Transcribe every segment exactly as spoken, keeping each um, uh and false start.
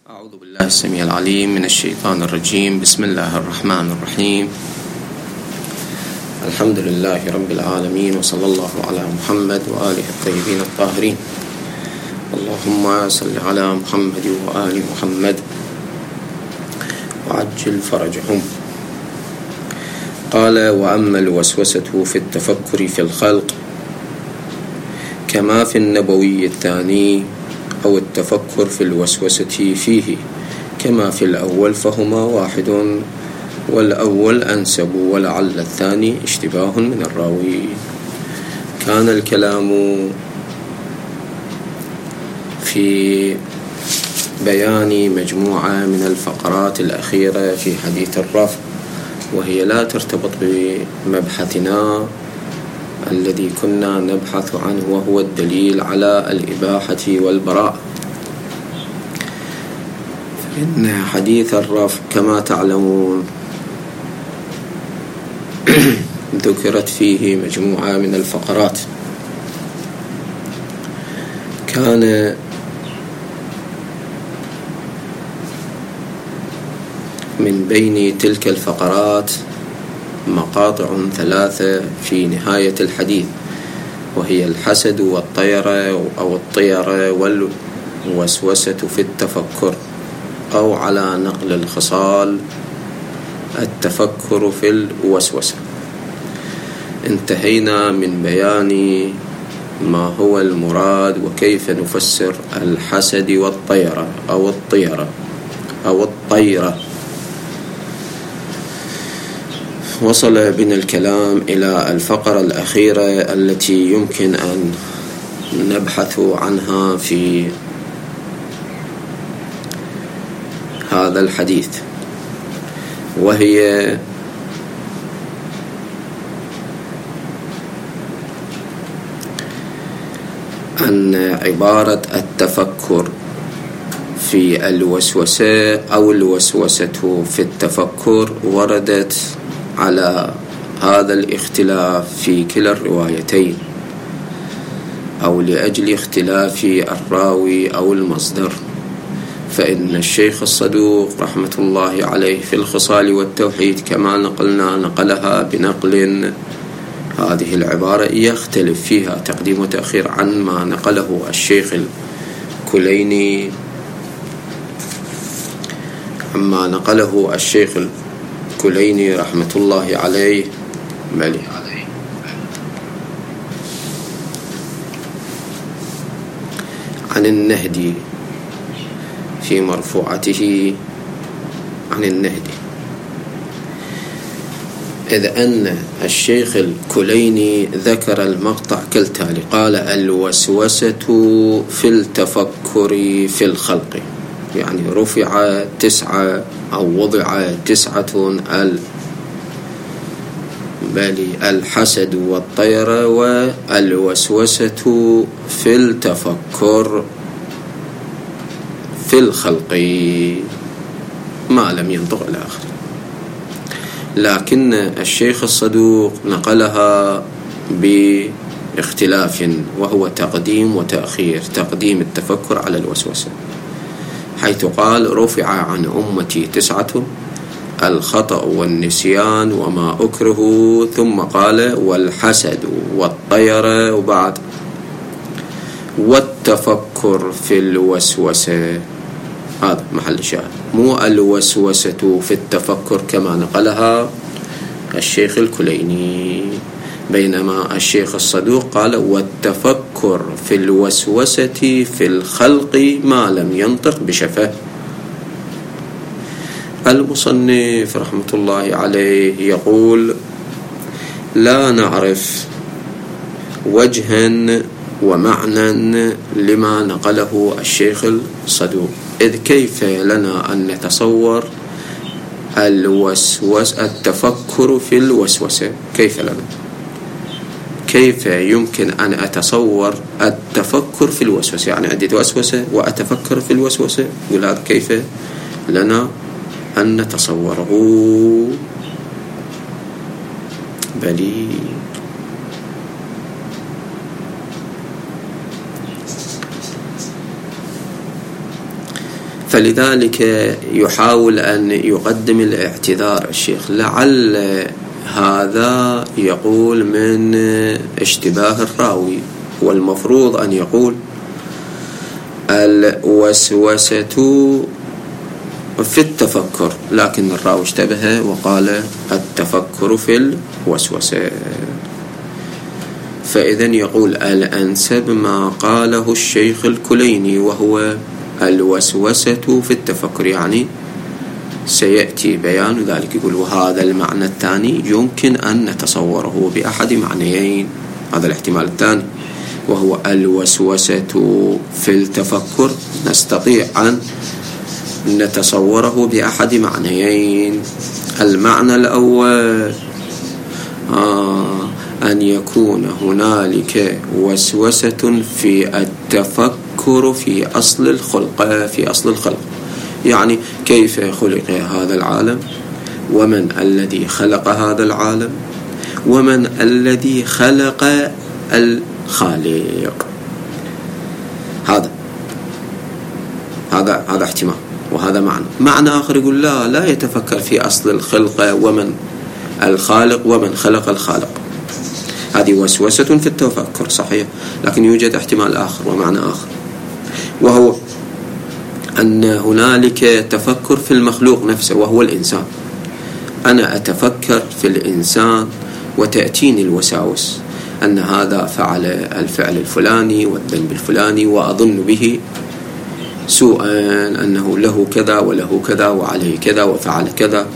أعوذ بالله السميع العليم من الشيطان الرجيم. بسم الله الرحمن الرحيم. الحمد لله رب العالمين، وصلى الله على محمد وآله الطيبين الطاهرين. اللهم صل على محمد وآل محمد وعجل فرجهم. قال: وأما الوسوسة في التفكر في الخلق كما في النبوي الثاني، أو التفكر في الوسوسة فيه كما في الأول، فهما واحد، والأول أنسب، ولعل الثاني اشتباه من الراوي. كان الكلام في بيان مجموعة من الفقرات الأخيرة في حديث الرفع، وهي لا ترتبط بمبحثنا الذي كنا نبحث عنه، وهو الدليل على الإباحة والبراءة. إن حديث الرفع كما تعلمون ذكرت فيه مجموعة من الفقرات. كان من بين تلك الفقرات مقاطع ثلاثة في نهاية الحديث، وهي الحسد والطيرة أو الطيرة والوسوسة في التفكر، أو على نقل الخصال التفكر في الوسوسة. انتهينا من بيان ما هو المراد وكيف نفسر الحسد والطيرة أو الطيرة أو الطيرة. وصل بنا الكلام إلى الفقرة الأخيرة التي يمكن أن نبحث عنها في هذا الحديث، وهي أن عبارة التفكر في الوسوسة أو الوسوسة في التفكر وردت على هذا الاختلاف في كلا الروايتين، أو لأجل اختلاف الراوي أو المصدر. فإن الشيخ الصدوق رحمة الله عليه في الخصال والتوحيد كما نقلنا نقلها بنقل هذه العبارة يختلف فيها تقديم وتأخير عن ما نقله الشيخ الكليني عما نقله الشيخ الكليني رحمة الله عليه ملي عن النهدي في مرفوعته عن النهدي، إذ أن الشيخ الكليني ذكر المقطع كالتالي: قال: الوسوسة في التفكر في الخلق، يعني رفع تسعة أو وضع تسعة ال بل الحسد والطيرة والوسوسة في التفكر في الخلق، ما لم ينطق الآخر. لكن الشيخ الصدوق نقلها باختلاف، وهو تقديم وتأخير، تقديم التفكر على الوسوسة، حيث قال: رفع عن أمتي تسعة: الخطأ والنسيان وما أكره، ثم قال: والحسد والطيرة، وبعد والتفكر في الوسوسة. هذا محل شاهد، مو الوسوسة في التفكر كما نقلها الشيخ الكليني، بينما الشيخ الصدوق قال: والتفكر في الوسوسة في الخلق ما لم ينطق بشفه. المصنف رحمة الله عليه يقول: لا نعرف وجها ومعنى لما نقله الشيخ الصدوق، إذ كيف لنا أن نتصور الوسوس التفكر في الوسوسة؟ كيف لنا؟ كيف يمكن أن أتصور التفكر في الوسوسة؟ يعني عندي وسوسة وأتفكر في الوسوسة، يقول هذا كيف لنا أن نتصوره؟ بلي فلذلك يحاول أن يقدم الاعتذار الشيخ، لعل هذا يقول من اشتباه الراوي، والمفروض أن يقول الوسوسة في التفكر، لكن الراوي اشتبه وقال التفكر في الوسوسة. فإذن يقول الأنسب ما قاله الشيخ الكليني وهو الوسوسة في التفكر، يعني سيأتي بيان ذلك. يقول وهذا المعنى الثاني يمكن أن نتصوره بأحد معنيين، هذا الاحتمال الثاني وهو الوسوسة في التفكر نستطيع أن نتصوره بأحد معنيين. المعنى الأول آه أن يكون هنالك وسوسة في التفكر في أصل الخلق، في أصل الخلق، يعني كيف خلق هذا العالم، ومن الذي خلق هذا العالم، ومن الذي خلق الخالق. هذا هذا هذا احتمال، وهذا معنى. معنى آخر يقول لا لا يتفكر في أصل الخلق ومن الخالق ومن خلق الخالق. هذه وسوسة في التفكر صحيح، لكن يوجد احتمال آخر ومعنى آخر، وهو أن هنالك تفكر في المخلوق نفسه وهو الإنسان. أنا أتفكر في الإنسان وتأتيني الوساوس أن هذا فعل الفعل الفلاني والذنب الفلاني، وأظن به سوءا، أنه له كذا وله كذا وعليه كذا وفعل كذا.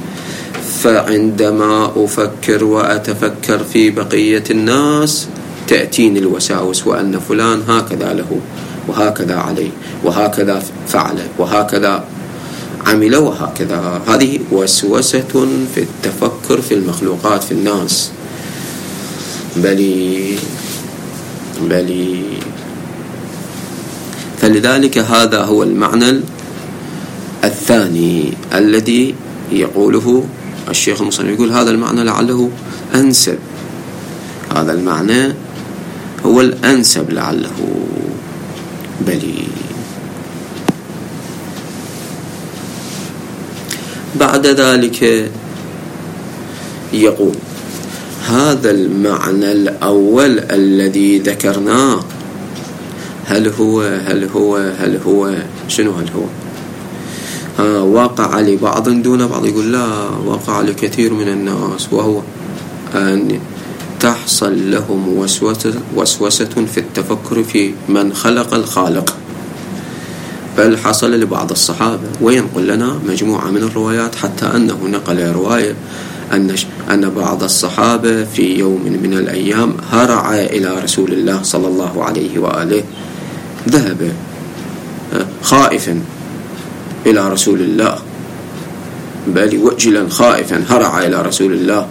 فعندما أفكر وأتفكر في بقية الناس تأتيني الوساوس، وأن فلان هكذا له وهكذا عليه وهكذا فعل وهكذا عمل وهكذا. هذه وسوسة في التفكر في المخلوقات، في الناس. بلي بلي فلذلك هذا هو المعنى الثاني الذي يقوله الشيخ المصنف. يقول هذا المعنى لعله أنسب، هذا المعنى هو الأنسب لعله. بلي بعد ذلك يقول هذا المعنى الأول الذي ذكرناه هل هو هل هو هل هو شنو هل هو ها واقع لبعض دون بعض؟ يقول لا، واقع لكثير من الناس، وهو أن تحصل لهم وسوسة, وسوسة في التفكر في من خلق الخالق، بل حصل لبعض الصحابة. وينقل لنا مجموعة من الروايات، حتى أنه نقل رواية أن أن بعض الصحابة في يوم من الأيام هرع إلى رسول الله صلى الله عليه وآله، ذهب خائفا إلى رسول الله، بل وجلا خائفا هرع إلى رسول الله،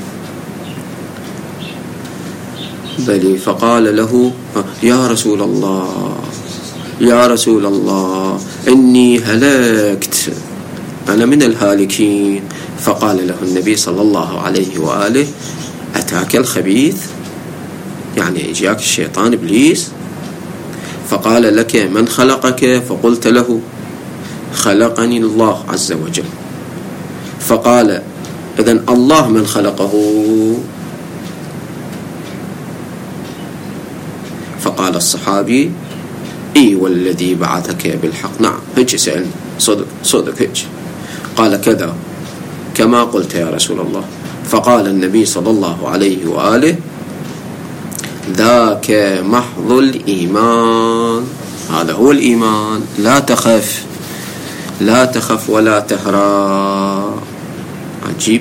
بل فقال له يا رسول الله يا رسول الله إني هلكت، أنا من الهالكين. فقال له النبي صلى الله عليه وآله أتاك الخبيث، يعني إجاك الشيطان إبليس. فقال لك من خلقك؟ فقلت له خلقني الله عز وجل. فقال إذن الله من خلقه؟ فقال الصحابي إي والذي بعثك بالحق، نعم هج سألني، صدق صدق هج. قال كذا كما قلت يا رسول الله. فقال النبي صلى الله عليه وآله ذاك محض الإيمان، هذا هو الإيمان، لا تخف لا تخف ولا تهرى. عجيب.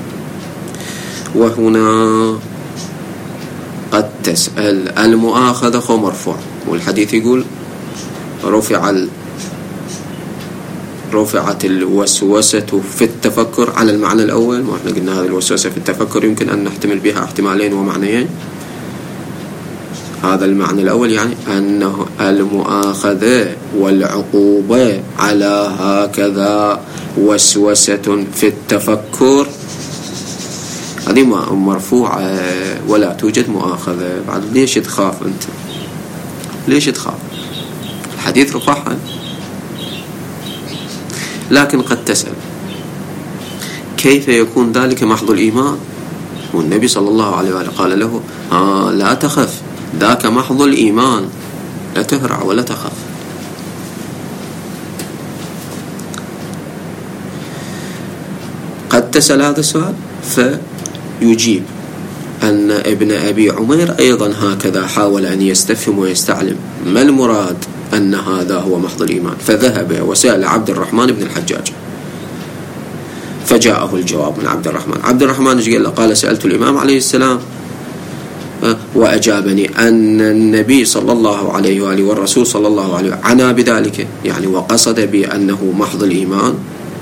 وهنا قد تسأل المؤاخذة خو مرفوع، والحديث يقول رفع ال... رفعت الوسوسة في التفكر على المعنى الأول. ما احنا قلنا هذه الوسوسة في التفكر يمكن أن نحتمل بها احتمالين ومعنيين. هذا المعنى الأول يعني أنه المؤاخذة والعقوبة على هكذا وسوسة في التفكر، هذه مرفوعة ولا توجد مؤاخذة. بعد ليش تخاف أنت؟ ليش تخاف؟ الحديث رفعها. لكن قد تسأل كيف يكون ذلك محض الإيمان؟ والنبي صلى الله عليه وآله قال له آه لا تخف، ذاك محض الإيمان، لا تهرع ولا تخف. قد تسأل هذا السؤال فيجيب أن ابن أبي عمير أيضا هكذا حاول أن يستفهم ويستعلم ما المراد أن هذا هو محض الإيمان، فذهب وسأل عبد الرحمن بن الحجاج فجاءه الجواب من عبد الرحمن. عبد الرحمن قال قال سألت الإمام عليه السلام وأجابني أن النبي صلى الله عليه وآله والرسول صلى الله عليه وآله عنا بذلك، يعني وقصد بأنه محض الإيمان،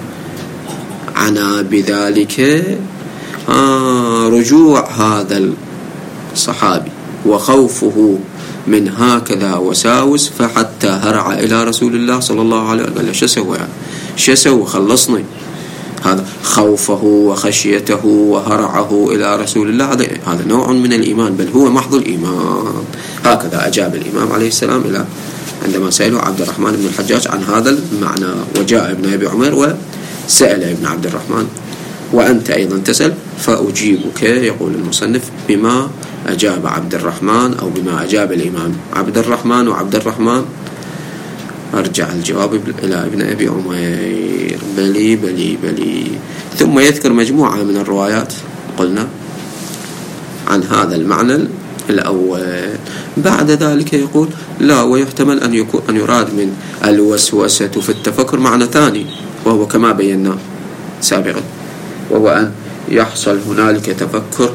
عنا بذلك آه رجوع هذا الصحابي وخوفه من هكذا وساوس، فحتى هرع إلى رسول الله صلى الله عليه وسلم قال شو سوى شو سوى خلصني. هذا خوفه وخشيته وهرعه إلى رسول الله هذا نوع من الإيمان، بل هو محض الإيمان. هكذا أجاب الإمام عليه السلام إلى عندما سأله عبد الرحمن بن الحجاج عن هذا المعنى. وجاء ابن أبي عمير وسأل ابن عبد الرحمن وأنت أيضا تسأل فأجيبك، يقول المصنف، بما أجاب عبد الرحمن أو بما أجاب الإمام عبد الرحمن وعبد الرحمن أرجع الجواب إلى ابن أبي عمير. بلي بلي بلي. ثم يذكر مجموعة من الروايات قلنا عن هذا المعنى الأول. بعد ذلك يقول لا، ويحتمل أن يكون أن يراد من الوسوسة في التفكر معنى ثاني، وهو كما بينا سابقا، وهو أن يحصل هنالك تفكر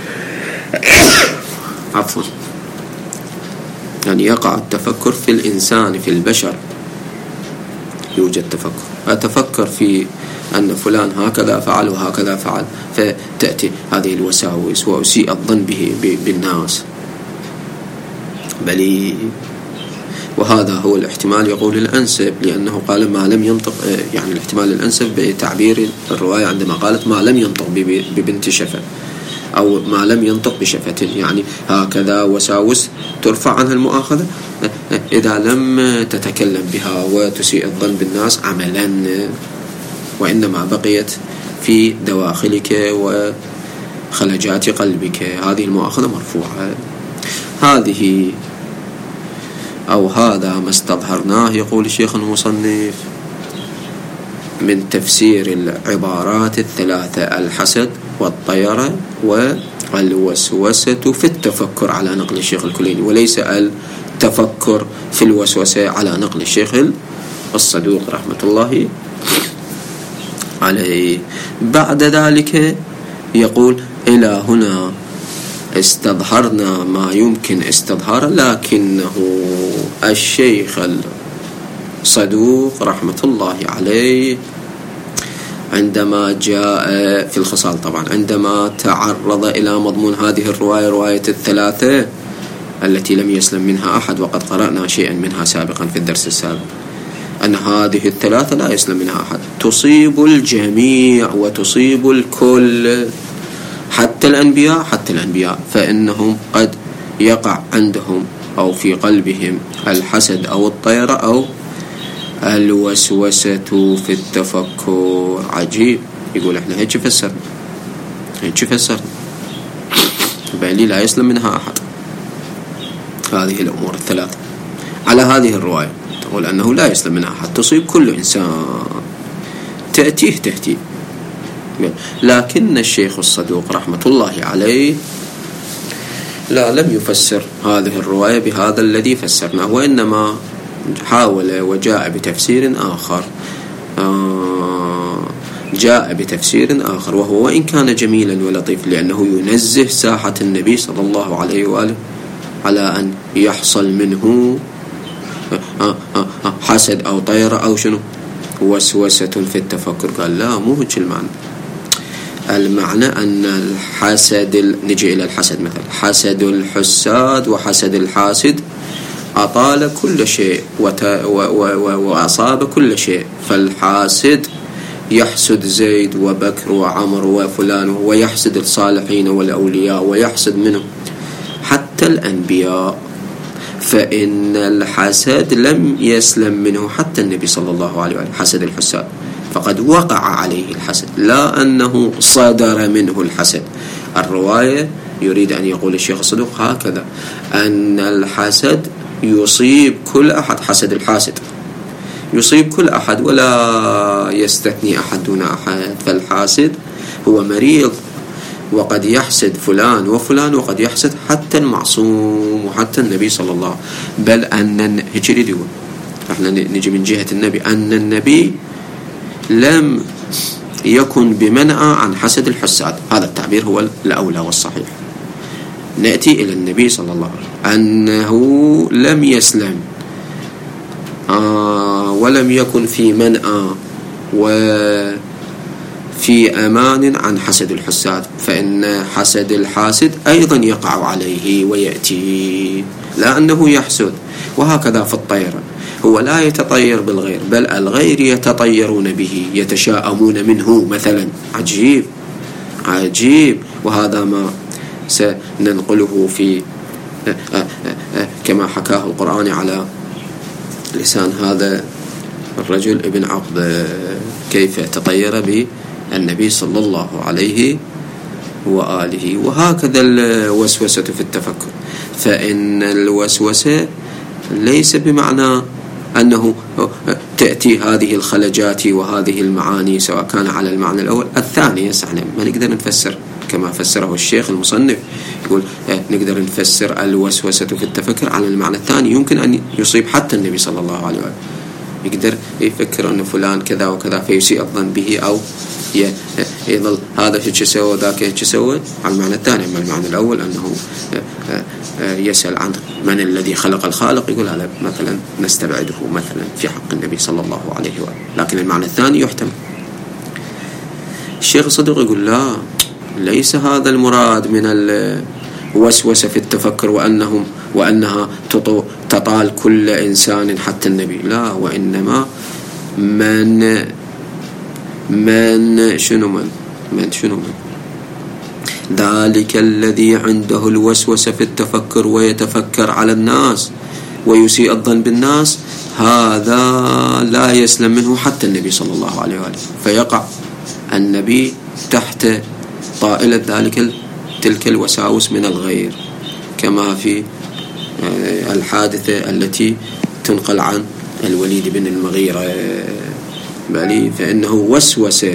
عفوا يعني يقع التفكر في الإنسان في البشر، يوجد تفكر، أتفكر في أن فلان هكذا فعل وهكذا فعل، فتأتي هذه الوساوس وأسيء الظن به بالناس. بل وهذا هو الاحتمال يقول الأنسب، لأنه قال ما لم ينطق، يعني الاحتمال الأنسب بتعبير الرواية عندما قالت ما لم ينطق ببنت شفة أو ما لم ينطق بشفة، يعني هكذا وساوس ترفع عنها المؤاخذة إذا لم تتكلم بها وتسيء الظن بالناس عملا، وإنما بقيت في دواخلك وخلجات قلبك، هذه المؤاخذة مرفوعة. هذه أو هذا ما استظهرناه، يقول الشيخ المصنف، من تفسير العبارات الثلاثة: الحسد والطيرة والوسوسة في التفكر على نقل الشيخ الكليني، وليس التفكر في الوسوسة على نقل الشيخ الصدوق رحمة الله عليه. بعد ذلك يقول إلى هنا استظهرنا ما يمكن استظهاره، لكنه الشيخ الصدوق رحمة الله عليه عندما جاء في الخصال طبعا، عندما تعرض إلى مضمون هذه الرواية، رواية الثلاثة التي لم يسلم منها أحد، وقد قرأنا شيئا منها سابقا في الدرس السابق، أن هذه الثلاثة لا يسلم منها أحد، تصيب الجميع وتصيب الكل، حتى الأنبياء حتى الأنبياء فإنهم قد يقع عندهم أو في قلبهم الحسد أو الطيرة أو الوسوسة في التفكر. عجيب. يقول احنا هيك فسرنا هيك فسرنا بالي لا يسلم منها أحد هذه الأمور الثلاثة. على هذه الرواية تقول أنه لا يسلم منها أحد، تصيب كل إنسان، تأتيه تأتيه. لكن الشيخ الصدوق رحمة الله عليه لا، لم يفسر هذه الرواية بهذا الذي فسرناه، وإنما حاول وجاء بتفسير آخر آه جاء بتفسير آخر وهو وإن كان جميلا ولطيف، لأنه ينزه ساحة النبي صلى الله عليه وآله على أن يحصل منه آه آه آه حسد أو طيرة أو شنو وسوسة في التفكر. قال لا، مو هيك المعنى. المعنى أن الحسد، نجي إلى الحسد مثلا، حسد الحساد وحسد الحاسد أطال كل شيء وأصاب كل شيء، فالحاسد يحسد زيد وبكر وعمر وفلان، ويحسد الصالحين والأولياء، ويحسد منهم حتى الأنبياء، فإن الحسد لم يسلم منه حتى النبي صلى الله عليه وسلم، حسد الحساد فقد وقع عليه الحسد، لا أنه صدر منه الحسد. الرواية يريد أن يقول الشيخ الصدوق هكذا، أن الحسد يصيب كل أحد، حسد الحاسد يصيب كل أحد ولا يستثني أحد دون أحد. فالحاسد هو مريض، وقد يحسد فلان وفلان، وقد يحسد حتى المعصوم وحتى النبي صلى الله عليه وسلم. بل أن هيك يقول، احنا نجي من جهة النبي، أن النبي لم يكن بمنأى عن حسد الحساد. هذا التعبير هو الأولى والصحيح. نأتي إلى النبي صلى الله عليه وسلم أنه لم يسلم آه ولم يكن في منأى وفي أمان عن حسد الحساد، فإن حسد الحاسد أيضا يقع عليه ويأتي، لا أنه يحسد. وهكذا في الطير، هو لا يتطير بالغير، بل الغير يتطيرون به، يتشاءمون منه مثلا. عجيب عجيب. وهذا ما سننقله في كما حكاه القرآن على لسان هذا الرجل ابن عقب، كيف تطير بالنبي صلى الله عليه وآله. وهكذا الوسوسة في التفكر، فإن الوسوسة ليس بمعنى أنه تأتي هذه الخلجات وهذه المعاني، سواء كان على المعنى الأول الثاني. احنا ما نقدر نفسر كما فسره الشيخ المصنف، يقول نقدر نفسر الوسوسة في التفكر على المعنى الثاني، يمكن أن يصيب حتى النبي صلى الله عليه وسلم، يقدر يفكر أن فلان كذا وكذا فيسيء الظن به، أو يظل هذا شيء سوى ذاك شيء سوى على المعنى الثاني. أما المعنى الأول أنه يسأل عن من الذي خلق الخالق، يقول هذا مثلا نستبعده مثلا في حق النبي صلى الله عليه وسلم، لكن المعنى الثاني يحتمل. الشيخ الصدوق يقول لا، ليس هذا المراد من الوسوسة في التفكر وأنهم وأنها تطال كل إنسان حتى النبي، لا، وإنما من من شنو من من شنو من ذلك الذي عنده الوسوسة في التفكر ويتفكر على الناس ويسيء الظن بالناس، هذا لا يسلم منه حتى النبي صلى الله عليه وآله، فيقع النبي تحت طائلة ذلك تلك الوساوس من الغير، كما في الحادثة التي تنقل عن الوليد بن المغيرة، بل فإنه وسوس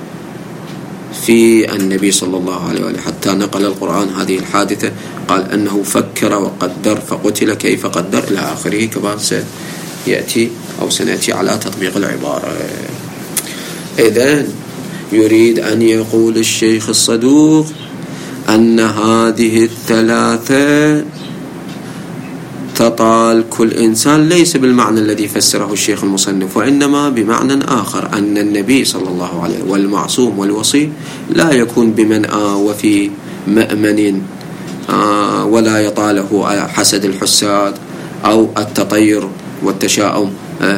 في النبي صلى الله عليه وآله، حتى نقل القرآن هذه الحادثة، قال أنه فكر وقدر فقتل كيف قدر إلى آخره، كما سيأتي أو سنأتي على تطبيق العبارة. إذن يريد أن يقول الشيخ الصدوق أن هذه الثلاثة تطال كل إنسان، ليس بالمعنى الذي فسره الشيخ المصنف، وإنما بمعنى آخر، أن النبي صلى الله عليه وسلم والمعصوم والوصي لا يكون بمنأى وفي مأمن ولا يطاله حسد الحساد أو التطير والتشاؤم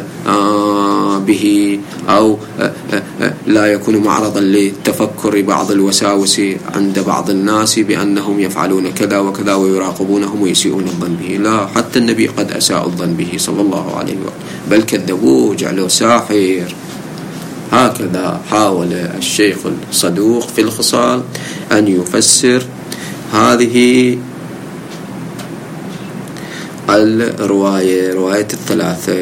به، أو لا يكون معرضا لتفكر بعض الوساوس عند بعض الناس بأنهم يفعلون كذا وكذا ويراقبونهم ويسيئون الظن به. لا، حتى النبي قد أساء الظن به صلى الله عليه وسلم، بل كذبوه جعلوه ساحر. هكذا حاول الشيخ الصدوق في الخصال أن يفسر هذه الرواية، رواية الثلاثة.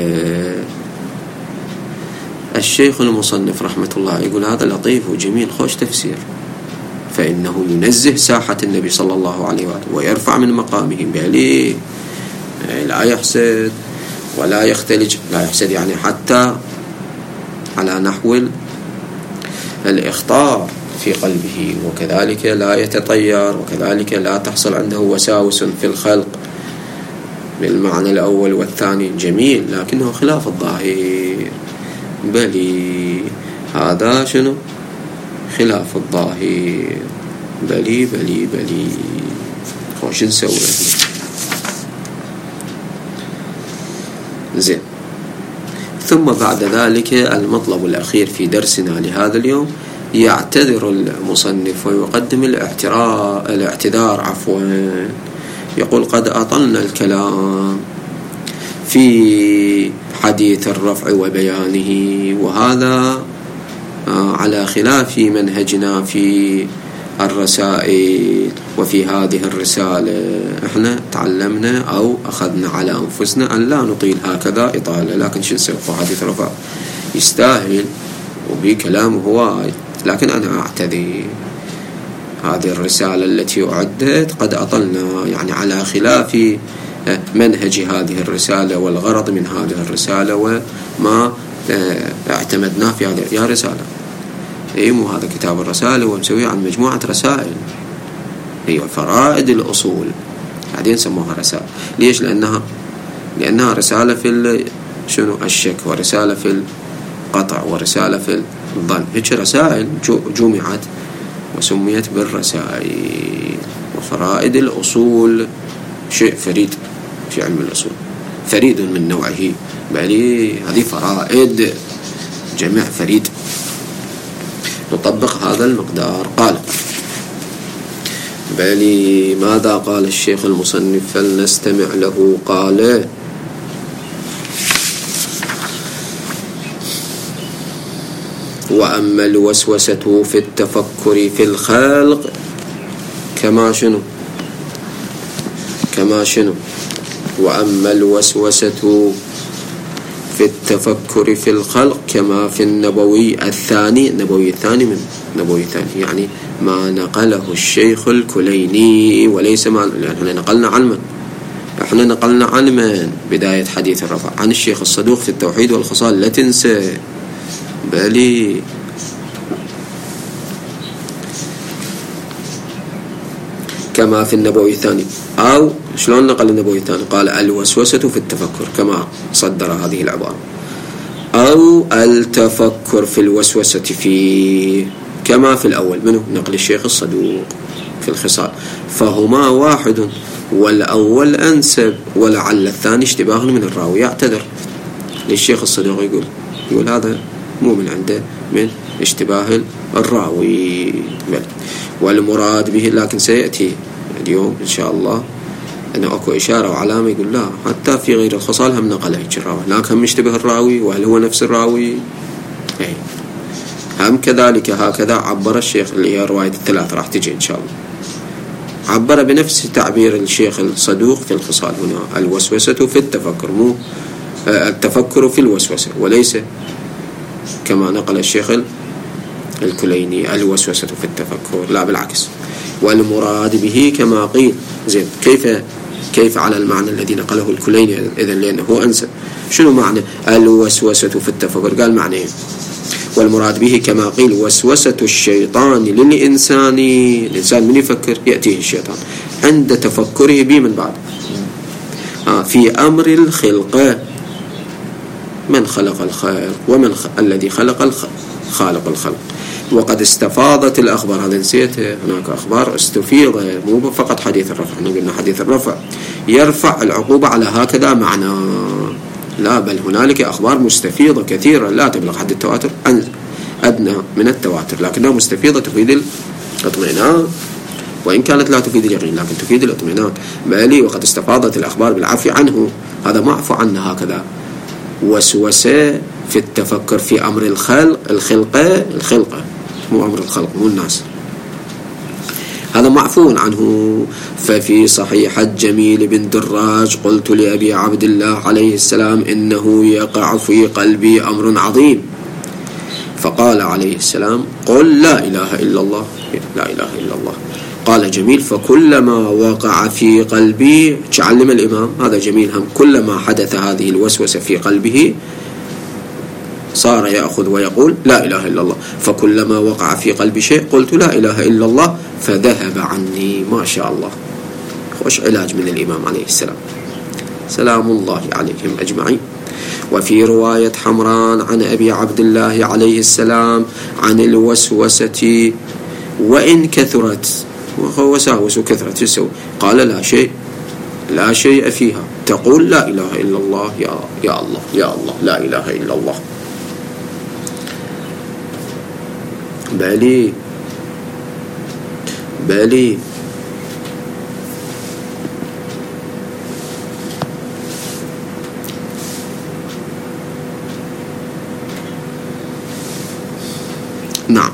الشيخ المصنف رحمة الله يقول هذا لطيف وجميل، خوش تفسير، فإنه ينزه ساحة النبي صلى الله عليه وآله ويرفع من مقامه، بل لا يحسد ولا يختلج، لا يحسد يعني حتى على نحو الإخطار في قلبه، وكذلك لا يتطير، وكذلك لا تحصل عنده وساوس في الخلق بالمعنى الأول والثاني. جميل، لكنه خلاف الظاهر، بلي هذا شنو خلاف الظاهر، بلي بلي بلي خوش نسوي زين. ثم بعد ذلك المطلب الأخير في درسنا لهذا اليوم، يعتذر المصنف ويقدم الاعتراء الاعتذار عفوا، يقول قد أطلنا الكلام في حديث الرفع وبيانه، وهذا على خلاف منهجنا في الرسائل. وفي هذه الرسالة احنا تعلمنا أو أخذنا على أنفسنا أن لا نطيل هكذا إطالة، لكن شو نسوي؟ حديث رفع يستاهل وبكلامه هواي، لكن أنا أعتذر هذه الرسالة التي أعدت قد أطلنا يعني على خلاف منهج هذه الرسالة والغرض من هذه الرسالة وما اعتمدناه في هذه يا رسالة. إيه مو هذا كتاب الرسالة ومسويه عن مجموعة رسائل، هي فرائد الأصول بعدين سموها رسالة. ليش؟ لأنها لأنها رسالة في شنو الشك، ورسالة في القطع، ورسالة في الظن، هيك رسائل جمعت وسميت بالرسائل. وفرائد الأصول شيء فريد في علم الأصول، فريد من نوعه، بل هذه فرائد جمع فريد نطبق هذا المقدار. قال بل ماذا قال الشيخ المصنف؟ فلنستمع له. قال وأما الوسوسة في التفكر في الخلق كما شنو كما شنو وأما الوسوسة في التفكر في الخلق كما في النبوي الثاني. النبوي الثاني من نبوي الثاني يعني ما نقله الشيخ الكليني، وليس ما يعني احنا نقلنا علما احنا نقلنا علما بداية حديث الرفع عن الشيخ الصدوق في التوحيد والخصال، لا تنسى. بالي كما في النبوي الثاني، أو شلون نقل النبوي الثاني؟ قال الوسوسة في التفكر كما صدر هذه العبارة، أو التفكر في الوسوسة في كما في الأول منه نقل الشيخ الصدوق في الخصال، فهما واحد، والأول أنسب ولعل الثاني اشتباه من الراوي. يعتذر للشيخ الصدوق، يقول يقول هذا مو من عنده، من اشتباه الراوي. والمراد به، لكن سيأتي اليوم إن شاء الله أن أكو إشارة وعلامة يقول لا حتى في غير الخصال هم نقل هيك الراوي، لكن هم يشتبه الراوي وهل هو نفس الراوي؟ أي هم كذلك هكذا عبر الشيخ، اللي هي رواية الثلاث راح تجي إن شاء الله، عبر بنفس تعبير الشيخ الصدوق في الخصال هنا، الوسوسة في التفكر، مو التفكر في الوسوسة، وليس كما نقل الشيخ الكليني الوسوسة في التفكر، لا بالعكس. والمراد به كما قيل. زين، كيف كيف على المعنى الذي نقله الكليني إذن؟ لأنه هو أنسب. شنو معنى الوسوسة في التفكر؟ قال معنى إيه؟ والمراد به كما قيل وسوسة الشيطان للإنسان. الإنسان من يفكر يأتيه الشيطان عند تفكره به من بعد آه في أمر الخلق، من خلق الخلق ومن خ... الذي خلق الخلق خالق الخلق. وقد استفاضت الأخبار، هذا نسيته، هناك أخبار استفيض، مو فقط حديث الرفع. احنا قلنا حديث الرفع يرفع العقوبة على هكذا معنى، لا بل هنالك أخبار مستفيضة كثيرة لا تبلغ حد التواتر، أدنى من التواتر، لكنها مستفيضة تفيد الاطمئنان، وإن كانت لا تفيد اليقين لكن تفيد الاطمئنان. بل وقد استفاضت الأخبار بالعفو عنه، هذا معفو عنه هكذا. وسوسة في التفكر في أمر الخلق الخلقة الخلقة مو أمر الخلق، مو الناس، هذا معفو عنه. ففي صحيحة جميل بن دراج قلت لأبي عبد الله عليه السلام إنه يقع في قلبي أمر عظيم، فقال عليه السلام قل لا إله إلا الله، لا إله إلا الله. قال جميل فكلما وقع في قلبي، تعلم الإمام هذا جميل هم، كلما حدث هذه الوسوسة في قلبه صار يأخذ ويقول لا إله إلا الله، فكلما وقع في قلبي شيء قلت لا إله إلا الله فذهب عني. ما شاء الله، خوش علاج من الإمام عليه السلام، سلام الله عليهم أجمعين. وفي رواية حمران عن أبي عبد الله عليه السلام عن الوسوسة وإن كثرت، وساوس كثرت يسوي، قال لا شيء لا شيء فيها، تقول لا إله إلا الله، يا يا الله يا الله، لا إله إلا الله. بالي بالي نعم.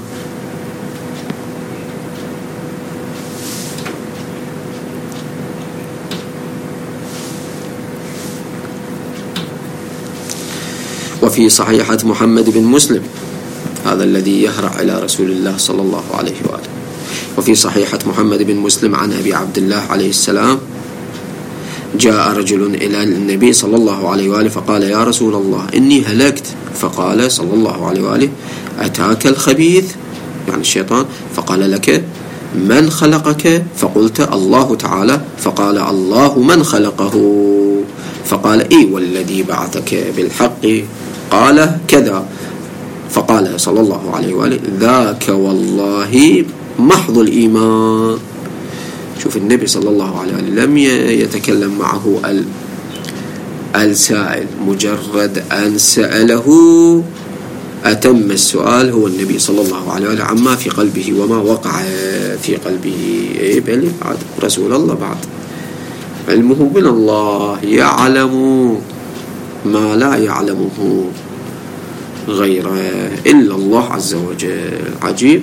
وفي صحيحة محمد بن مسلم، هذا الذي يهرع إلى رسول الله صلى الله عليه وآله، وفي صحيحة محمد بن مسلم عن أبي عبد الله عليه السلام: جاء رجل إلى النبي صلى الله عليه وآله فقال: يا رسول الله إني هلكت. فقال صلى الله عليه وآله: أتاك الخبيث، يعني الشيطان، فقال: لك من خلقك؟ فقلت: الله تعالى. فقال: الله من خلقه؟ فقال: إي والذي بعثك بالحق قال كذا. فقال صلى الله عليه وآله: ذاك والله محض الإيمان. شوف النبي صلى الله عليه وآله لم يتكلم معه السائل، مجرد أن سأله أتم السؤال هو النبي صلى الله عليه وآله عما في قلبه وما وقع في قلبه. إيه بل بعد رسول الله، بعد علمه من الله، يعلم ما لا يعلمه غيره إلا الله عز وجل. عجيب.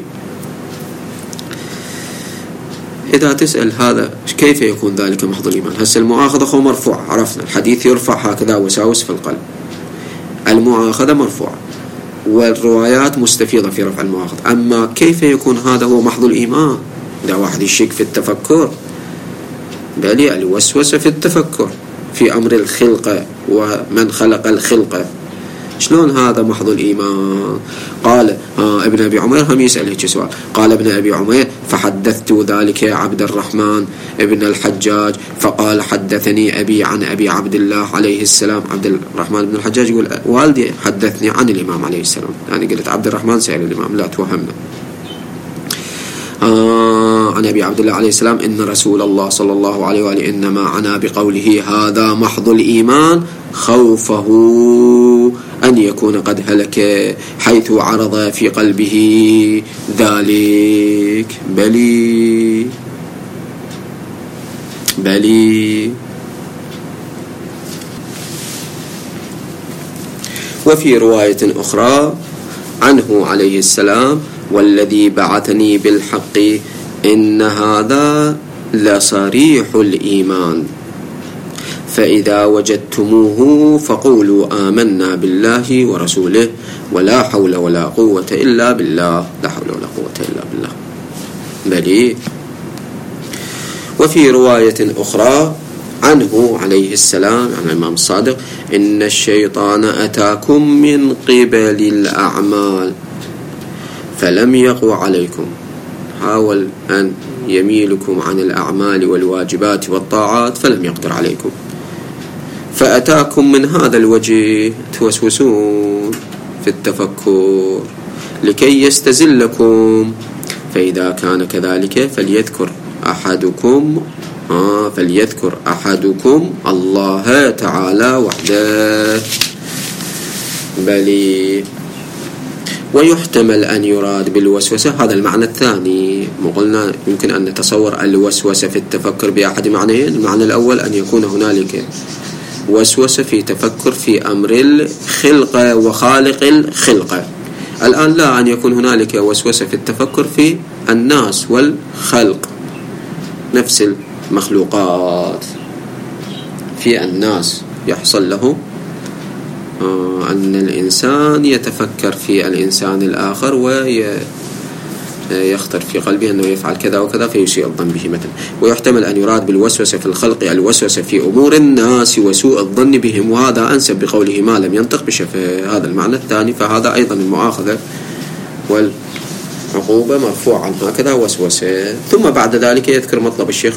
إذا تسأل هذا كيف يكون ذلك محض الإيمان؟ هسه المؤاخذة هو مرفوع، عرفنا الحديث يرفع هكذا وساوس في القلب، المؤاخذة مرفوعة والروايات مستفيضة في رفع المؤاخذة. أما كيف يكون هذا هو محض الإيمان؟ إذا واحد يشك في التفكر، بل الوسوسة في التفكر في أمر الخلقة ومن خلق الخلقة، شلون هذا محض الإيمان؟ قال آه ابن أبي عمير هم يسأل هيك سؤال. قال ابن أبي عمير: فحدثت ذلك عبد الرحمن ابن الحجاج فقال: حدثني أبي عن أبي عبد الله عليه السلام. عبد الرحمن بن الحجاج يقول: والدي حدثني عن الإمام عليه السلام. يعني قلت عبد الرحمن سأل الإمام، لا توهمنا. آه عن أبي عبد الله عليه السلام إن رسول الله صلى الله عليه وآله إنما عنا بقوله هذا محض الإيمان خوفه أن يكون قد هلك حيث عرض في قلبه ذلك. بلي بلي. وفي رواية أخرى عنه عليه السلام: والذي بعثني بالحق إن هذا لصريح الإيمان، فإذا وجدتموه فقولوا آمنا بالله ورسوله ولا حول ولا قوة إلا بالله. لا حول ولا قوة إلا بالله. بلي. وفي رواية أخرى عنه عليه السلام عن الإمام الصادق: إن الشيطان أتاكم من قبل الأعمال فلم يقوى عليكم، حاول أن يميلكم عن الأعمال والواجبات والطاعات فلم يقدر عليكم، فأتاكم من هذا الوجه توسوسون في التفكر لكي يستزلكم، فإذا كان كذلك فليذكر أحدكم آه فليذكر أحدكم الله تعالى وحده. بلي. ويحتمل أن يراد بالوسوسة هذا المعنى الثاني. قلنا يمكن أن نتصور الوسوسة في التفكر بأحد معنيين. المعنى الأول أن يكون هنالك وسوسة في تفكر في أمر الخلقة وخالق الخلقة. الآن لا، أن يكون هنالك وسوسة في التفكر في الناس والخلق، نفس المخلوقات، في الناس يحصل له أن الإنسان يتفكر في الإنسان الآخر ويخطر في قلبه أنه يفعل كذا وكذا فيسيء الظن به مثلا. ويحتمل أن يراد بالوسوسة في الخلق الوسوسة في أمور الناس وسوء الظن بهم، وهذا أنسب بقوله ما لم ينطق بشفه. هذا المعنى الثاني، فهذا أيضا المؤاخذة والعقوبة مرفوعا هكذا وسوسة. ثم بعد ذلك يذكر مطلب الشيخ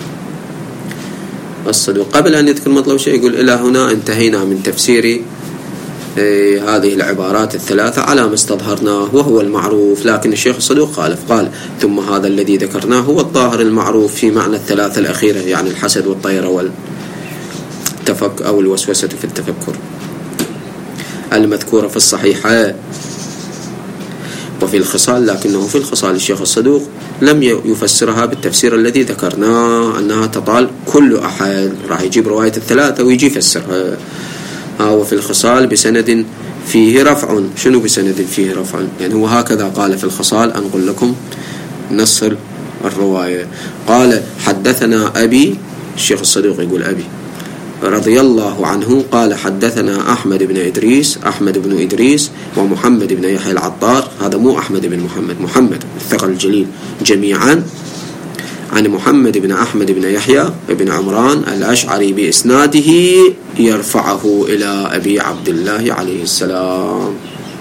الصدوق. قبل أن يذكر مطلب الشيخ يقول: إلى هنا انتهينا من تفسير إيه هذه العبارات الثلاثة على ما استظهرناه وهو المعروف. لكن الشيخ الصدوق خالف، قال: ثم هذا الذي ذكرناه هو الظاهر المعروف في معنى الثلاثة الأخيرة، يعني الحسد والطيرة والتفك أو الوسوسة في التفكر المذكورة في الصحيحة وفي الخصال. لكنه في الخصال الشيخ الصدوق لم يفسرها بالتفسير الذي ذكرناه أنها تطال كل أحد، راح يجيب رواية الثلاثة ويجي يفسرها. وفي الخصال بسند فيه رفع. شنو بسند فيه رفع؟ يعني هو هكذا قال في الخصال. أنقل لكم نص الرواية. قال حدثنا أبي، الشيخ الصدوق يقول أبي رضي الله عنه قال حدثنا أحمد بن إدريس، أحمد بن إدريس ومحمد بن يحيى العطار، هذا مو أحمد بن محمد، محمد الثقل الجليل، جميعا عن محمد بن أحمد بن يحيى بن عمران الأشعري بإسناده يرفعه إلى أبي عبد الله عليه السلام.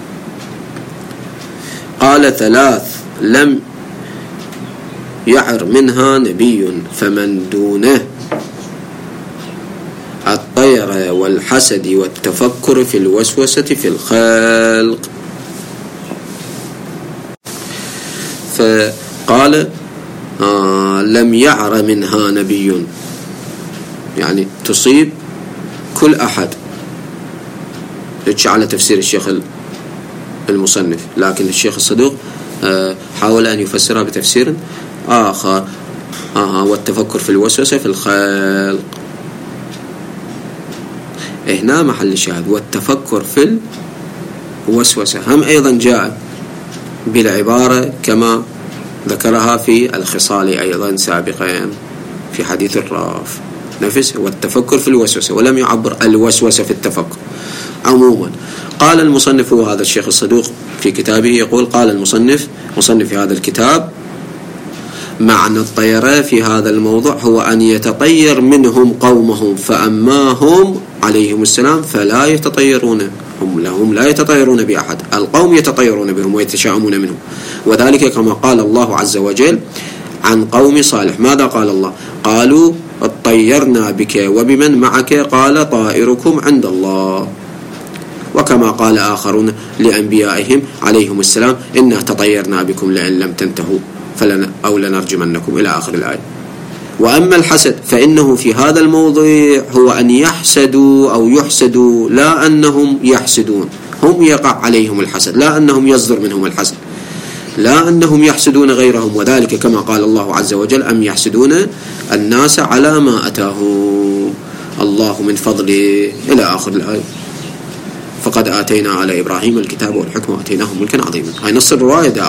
قال ثلاث لم يعر منها نبي فمن دونه الطير والحسد والتفكر في الوسوسة في الخلق. فقال آه لم يعر منها نبي، يعني تصيب كل أحد، على تفسير الشيخ المصنف، لكن الشيخ الصدوق آه حاول أن يفسرها بتفسير آخر. آه والتفكر في الوسوسة في الخلق، هنا محل الشاهد. والتفكر في الوسوسة هم أيضا جاء بالعبارة كما ذكرها في الخصال أيضا سابقا في حديث الراف نفسه، والتفكر في الوسوسة، ولم يعبر الوسوسة في التفكر عموما. قال المصنف، وهذا الشيخ الصدوق في كتابه يقول قال المصنف مصنف في هذا الكتاب معنى الطيرة في هذا الموضوع هو أن يتطير منهم قومهم، فأما هم عليهم السلام فلا يتطيرون، هم لهم لا يتطيرون بأحد، القوم يتطيرون بهم ويتشاءمون منهم، وذلك كما قال الله عز وجل عن قوم صالح. ماذا قال الله؟ قالوا اطيرنا بك وبمن معك، قال طائركم عند الله. وكما قال آخرون لأنبيائهم عليهم السلام إنا تطيرنا بكم لئن لم تنتهوا فلن أو لنرجمنكم إلى آخر الآية. وأما الحسد فإنه في هذا الموضوع هو أن يحسدوا أو يحسدوا، لا أنهم يحسدون، هم يقع عليهم الحسد، لا أنهم يصدر منهم الحسد، لا أنهم يحسدون غيرهم، وذلك كما قال الله عز وجل أم يحسدون الناس على ما أتاهم الله من فضله إلى آخر الآية. فقد آتينا على إبراهيم الكتاب والحكمة وآتيناه ملكا عظيما. هاي نص الرواية ده.